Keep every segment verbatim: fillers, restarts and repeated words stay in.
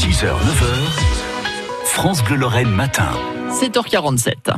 six heures, neuf heures, France Bleu Lorraine matin. sept heures quarante-sept.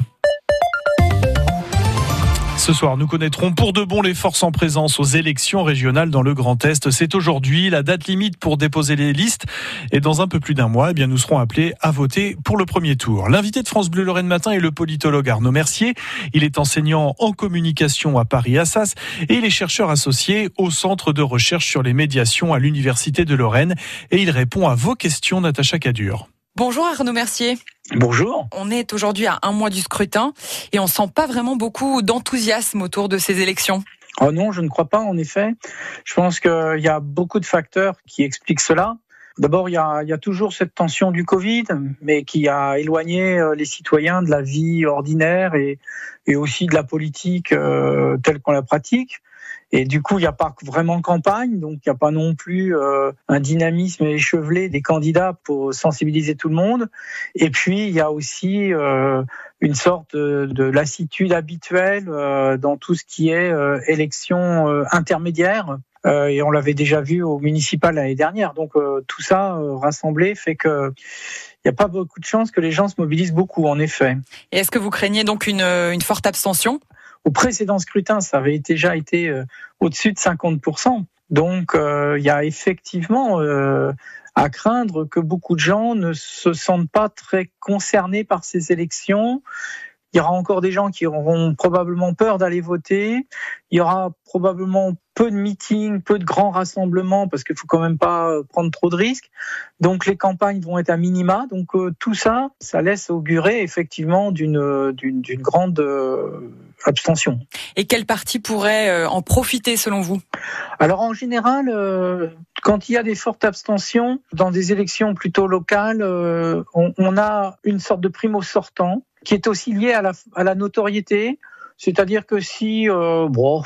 Ce soir, nous connaîtrons pour de bon les forces en présence aux élections régionales dans le Grand Est. C'est aujourd'hui la date limite pour déposer les listes. Et dans un peu plus d'un mois, eh bien, nous serons appelés à voter pour le premier tour. L'invité de France Bleu Lorraine Matin est le politologue Arnaud Mercier. Il est enseignant en communication à Paris-Assas et il est chercheur associé au Centre de recherche sur les médiations à l'Université de Lorraine. Et il répond à vos questions, Natacha Cadur. Bonjour Arnaud Mercier. Bonjour. On est aujourd'hui à un mois du scrutin et on sent pas vraiment beaucoup d'enthousiasme autour de ces élections. Oh non, je ne crois pas en effet. Je pense qu'il y a beaucoup de facteurs qui expliquent cela. D'abord, il y a, il y a toujours cette tension du Covid, mais qui a éloigné les citoyens de la vie ordinaire et, et aussi de la politique euh, telle qu'on la pratique. Et du coup, il n'y a pas vraiment de campagne, donc il n'y a pas non plus euh, un dynamisme échevelé des candidats pour sensibiliser tout le monde. Et puis, il y a aussi euh, une sorte de, de lassitude habituelle euh, dans tout ce qui est euh, élection euh, intermédiaire. Euh, et on l'avait déjà vu au municipal l'année dernière. Donc euh, tout ça euh, rassemblé fait que il n'y a pas beaucoup de chances que les gens se mobilisent beaucoup, en effet. Et est-ce que vous craignez donc une, une forte abstention ? Au précédent scrutin, ça avait déjà été euh, au-dessus de cinquante pour cent. Donc, euh, il y a effectivement euh, à craindre que beaucoup de gens ne se sentent pas très concernés par ces élections. Il y aura encore des gens qui auront probablement peur d'aller voter. Il y aura probablement peu de meetings, peu de grands rassemblements, parce qu'il faut quand même pas prendre trop de risques. Donc les campagnes vont être à minima. Donc euh, tout ça, ça laisse augurer effectivement d'une d'une, d'une grande euh, abstention. Et quel parti pourrait euh, en profiter selon vous ? Alors en général, euh, quand il y a des fortes abstentions dans des élections plutôt locales, euh, on, on a une sorte de primo sortant qui est aussi lié à la, à la notoriété. C'est-à-dire que si, euh, bon,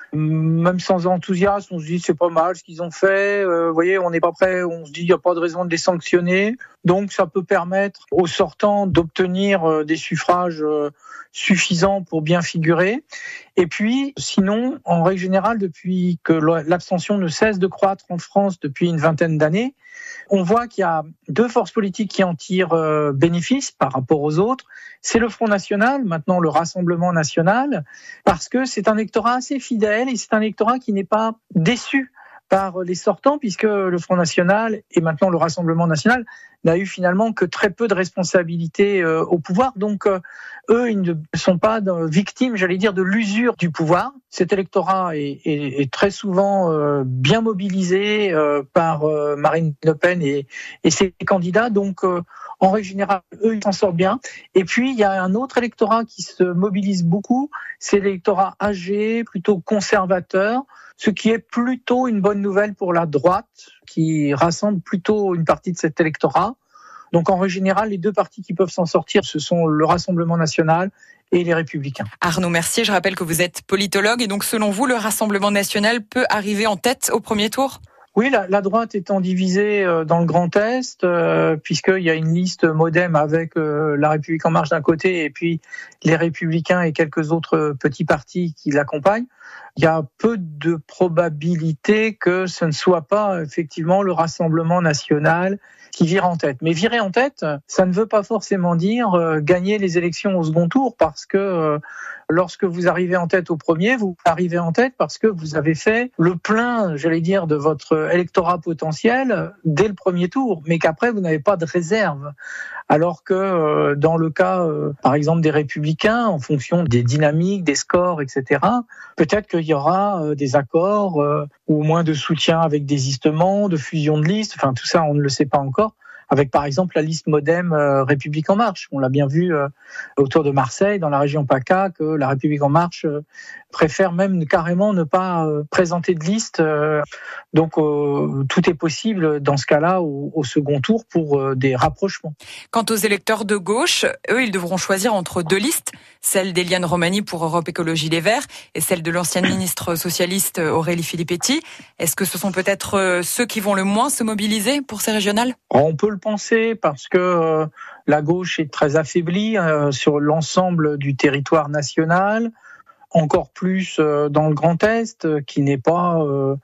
même sans enthousiasme, on se dit c'est pas mal ce qu'ils ont fait. Euh, vous voyez, on n'est pas prêt, on se dit il n'y a pas de raison de les sanctionner. Donc ça peut permettre aux sortants d'obtenir euh, des suffrages euh, suffisants pour bien figurer. Et puis, sinon, en règle générale, depuis que l'abstention ne cesse de croître en France depuis une vingtaine d'années, on voit qu'il y a deux forces politiques qui en tirent euh, bénéfice par rapport aux autres. C'est le Front National, maintenant le Rassemblement National, parce que c'est un électorat assez fidèle et c'est un électorat qui n'est pas déçu par les sortants, puisque le Front National et maintenant le Rassemblement National n'a eu finalement que très peu de responsabilités euh, au pouvoir. Donc euh, eux, ils ne sont pas victimes, j'allais dire, de l'usure du pouvoir. Cet électorat est, est, est très souvent euh, bien mobilisé euh, par euh, Marine Le Pen et, et ses candidats. Donc euh, en règle générale, eux, ils s'en sortent bien. Et puis, il y a un autre électorat qui se mobilise beaucoup, c'est l'électorat âgé, plutôt conservateur, ce qui est plutôt une bonne nouvelle pour la droite, qui rassemble plutôt une partie de cet électorat. Donc, en règle générale, les deux partis qui peuvent s'en sortir, ce sont le Rassemblement National et les Républicains. Arnaud Mercier, je rappelle que vous êtes politologue, et donc selon vous, le Rassemblement National peut arriver en tête au premier tour ? Oui, la, la droite étant divisée dans le Grand Est, euh, puisqu'il y a une liste MoDem avec euh, La République En Marche d'un côté et puis les Républicains et quelques autres petits partis qui l'accompagnent, il y a peu de probabilité que ce ne soit pas effectivement le Rassemblement National qui vire en tête. Mais virer en tête, ça ne veut pas forcément dire euh, gagner les élections au second tour, parce que euh, lorsque vous arrivez en tête au premier, vous arrivez en tête parce que vous avez fait le plein, j'allais dire, de votre électorat potentiel dès le premier tour, mais qu'après vous n'avez pas de réserve. Alors que euh, dans le cas, euh, par exemple, des Républicains, en fonction des dynamiques, des scores, et cetera, peut-être qu'il y aura euh, des accords euh, ou au moins de soutien avec désistement, de fusion de listes, enfin tout ça on ne le sait pas encore, avec par exemple la liste MoDem euh, République En Marche. On l'a bien vu euh, autour de Marseille, dans la région PACA, que la République En Marche euh, préfère même carrément ne pas euh, présenter de liste. Euh, donc euh, tout est possible dans ce cas-là au, au second tour pour euh, des rapprochements. Quant aux électeurs de gauche, eux, ils devront choisir entre deux listes, celle d'Éliane Romani pour Europe Écologie Les Verts et celle de l'ancienne ministre socialiste Aurélie Filippetti. Est-ce que ce sont peut-être ceux qui vont le moins se mobiliser pour ces régionales ? On peut le penser parce que euh, la gauche est très affaiblie euh, sur l'ensemble du territoire national, encore plus euh, dans le Grand Est, qui n'est pas euh,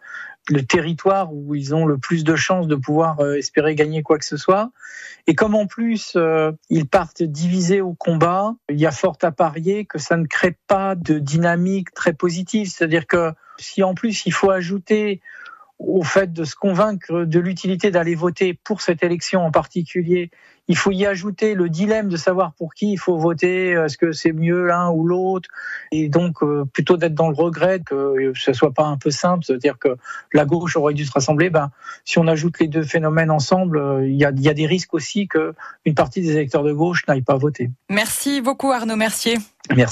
le territoire où ils ont le plus de chances de pouvoir euh, espérer gagner quoi que ce soit. Et comme en plus euh, ils partent divisés au combat, il y a fort à parier que ça ne crée pas de dynamique très positive. C'est-à-dire que si en plus il faut ajouter au fait de se convaincre de l'utilité d'aller voter pour cette élection en particulier, il faut y ajouter le dilemme de savoir pour qui il faut voter, est-ce que c'est mieux l'un ou l'autre, et donc euh, plutôt d'être dans le regret que ce soit pas un peu simple, c'est-à-dire que la gauche aurait dû se rassembler. Ben, si on ajoute les deux phénomènes ensemble, euh, il y a, il y a des risques aussi qu'une partie des électeurs de gauche n'aillent pas voter. Merci beaucoup Arnaud Mercier. Merci.